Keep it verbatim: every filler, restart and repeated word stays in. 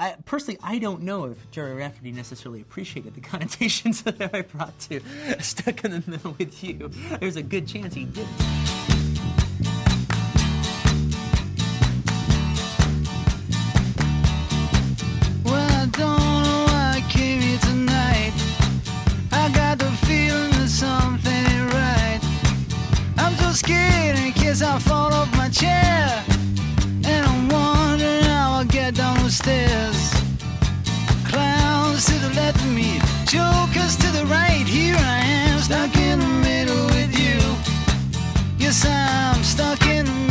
I, personally, I don't know if Jerry Rafferty necessarily appreciated the connotations that I brought to Stuck in the Middle with You. There's a good chance he didn't. Well, I don't know why I came here tonight. I got the feeling that something ain't right. I'm so scared in case I fall off my chair, and I'm wondering how I'll get down the stairs. Clowns to the left of me, jokers to the right. Here I am, stuck in the middle with you. Yes, I'm stuck in the middle.